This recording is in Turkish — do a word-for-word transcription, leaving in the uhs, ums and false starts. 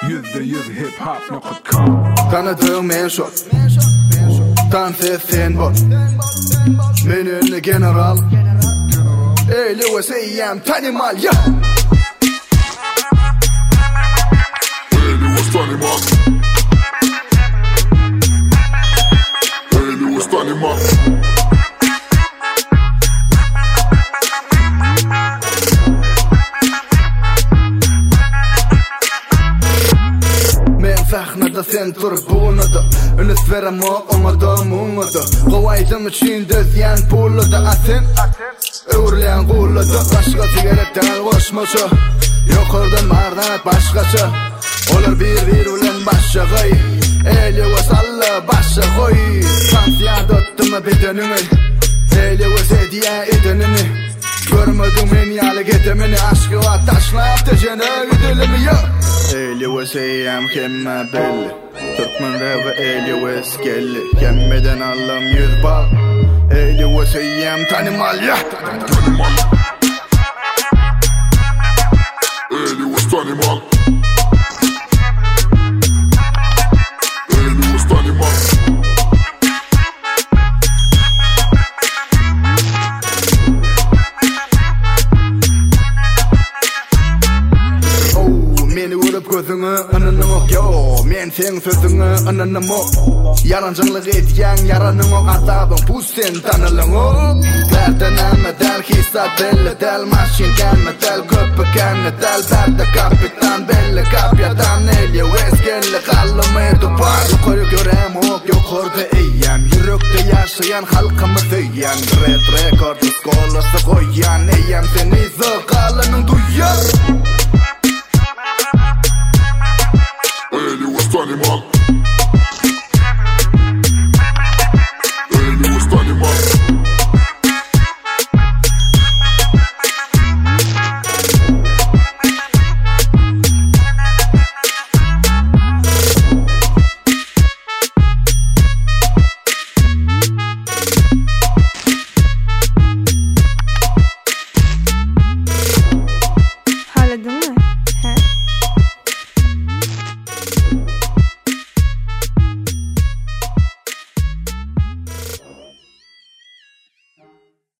yüzde yüz hip hop nokta com. Tanıdığım en şok Tan ses sen bol Menin general Eyle ve seyyem tanimal ya Eyle ve tanimal Eyle ve tanimal Sahnada sen turup buğunadı Ünüs verem o omadı muğunadı Kovaydım için dözyen puladı Asen öğürleyen kulladı Başka sigaretten koşmaşı Yukarıdan mardanat başkaça Olur bir bir ulen başa koy Eyle ve salla başa koy Tansiyan tuttum bedenimi Eyle ve sediye edenini Görmedim en yalı getemini Aşkı var taşlayıp da jene güdülümü yok Eyle ve seyyem kemme belli Türkmen reve eyle ve skelli Kemmeden allam yüz bal Eyle ve seyyem tanimal ya Tanimal Eyle ve tanimal Eyle ve tanimal Gözünü ananım ok yo Men sen sözünü ananım ok Yarancılık etken yaranım ok Azabın bu sen tanılın ok Verdeneme del hissat belli del Maşin gelme del köpü gelme del Berde kapitan belli kapyadan Elye veskelli kallımı tupar Yukarı görem ok yukarıda eyyem Yürekte yaşayan halkımı söyyen Red record skolası koyan Eyyem seni zırkalının duyar Eyle ve tanimal